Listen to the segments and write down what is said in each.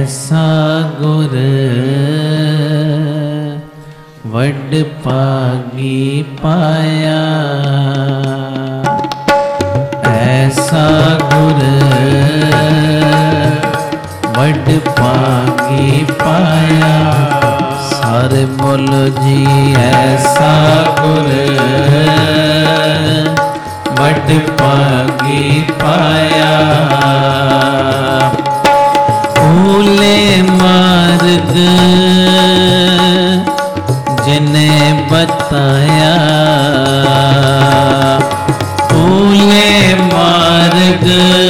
ऐसा गुर वड पागी पाया, ऐसा गुर वड पागी पाया। सारे बोलो जी ऐसा गुर वड पागी पाया। भूले मार्ग जिने बताया, भूले मार्ग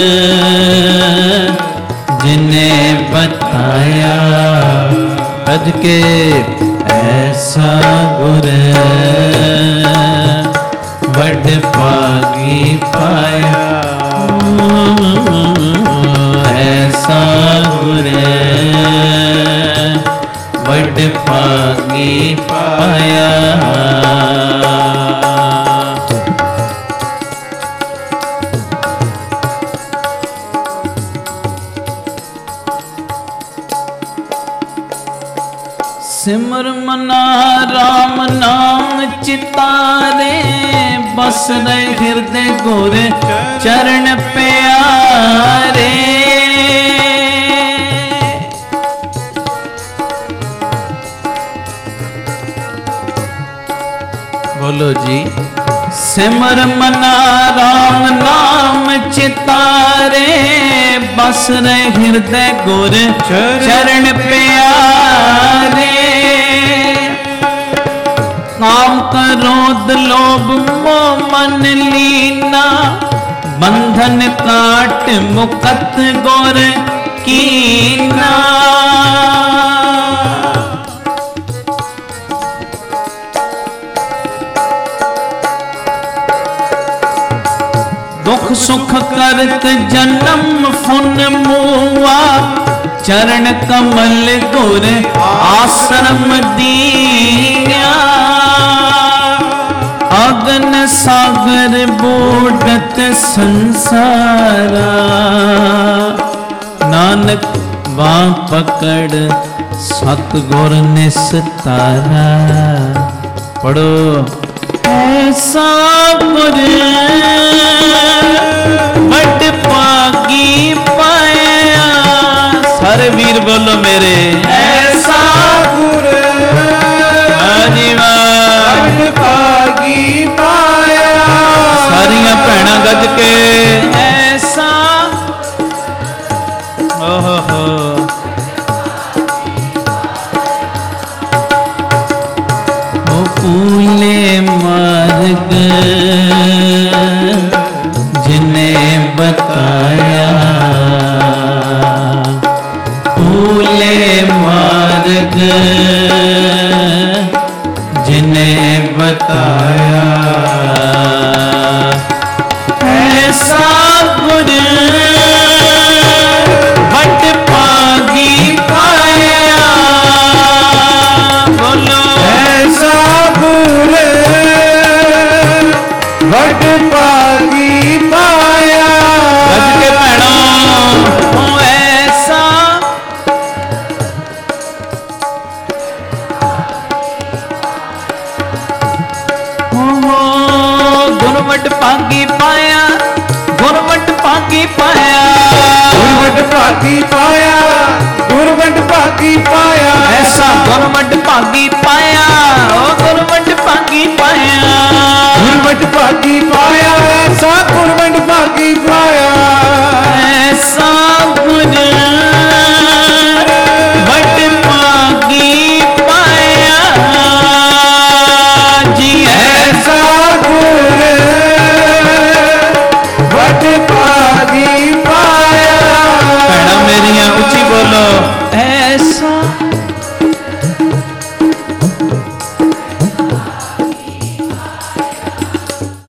जिने बताया। कद के ऐसा गुर वड पागी पाया, ऐसा गुर वड पागी पाया। सिमर मना राम नाम चितारे, बस रहे हृदय गुर चरण प्यारे। बोलो जी सिमर मना राम नाम चितारे, बस रहे हृदय गुर चरण प्यारे। काम क्रोध लोभ मोह मन लीना, बंधन काट मुकत गुर कीना। दुख सुख करत जन्म फुन मुआ, चरण कमल गुर आश्रम दिया। अगन सागर बूढ़त संसारा, नानक बाँ पकड़ सतगुर निस्तारा। पढ़ो ऐसा गुर वड पागी पाया। सारे वीर बोलो मेरे ऐसा गुर वड पागी पाया। सारियां भैणां गज के ऐसा ओहो भूले मार्ग जिने बताया, भूले मार्ग जिने बताया। ऐसा गुर वड पागी पाया। बोलो ऐसा गुर वड पागी पाया। गज के भैणों ऐसा गुर वड पागी पाया, गुर वड पागी पाया, गुर वड पागी पाया, गुर वड पागी पाया। ऐसा गुर वड पागी पाया, ओ गुर वड पागी पाया, गुर वड पागी पाया।